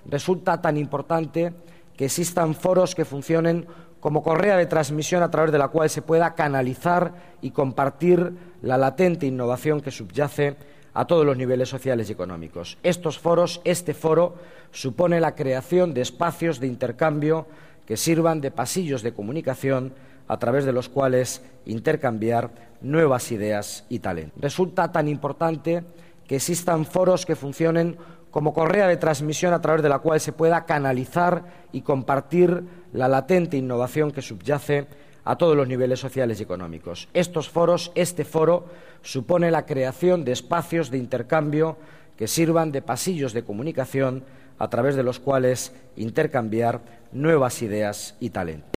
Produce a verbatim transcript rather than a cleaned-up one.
resulta tan importante que existan foros que funcionen como correa de transmisión a través de la cual se pueda canalizar y compartir la latente innovación que subyace a todos los niveles sociales y económicos. Estos foros, este foro, supone la creación de espacios de intercambio que sirvan de pasillos de comunicación a través de los cuales intercambiar nuevas ideas y talentos. Resulta tan importante que existan foros que funcionen como correa de transmisión a través de la cual se pueda canalizar y compartir la latente innovación que subyace a todos los niveles sociales y económicos. Estos foros, este foro, supone la creación de espacios de intercambio que sirvan de pasillos de comunicación a través de los cuales intercambiar nuevas ideas y talentos.